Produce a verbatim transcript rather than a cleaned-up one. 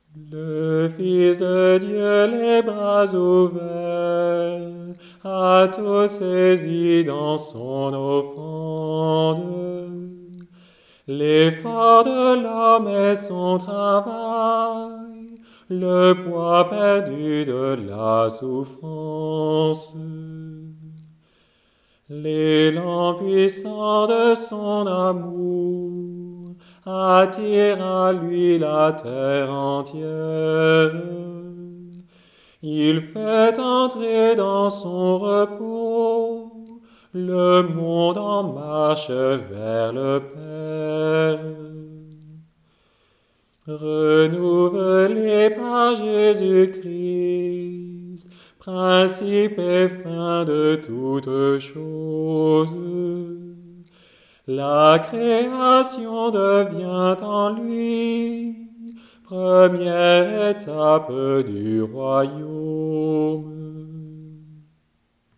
Le Fils de Dieu, les bras ouverts, a tout saisi dans son offrande. L'effort de l'homme et son travail, le poids perdu de la souffrance. L'élan puissant de son amour attire à lui la terre entière. Il fait entrer dans son repos le monde en marche vers le Père. Renouvelé par Jésus-Christ, principe et fin de toutes choses, la création devient en lui première étape du royaume.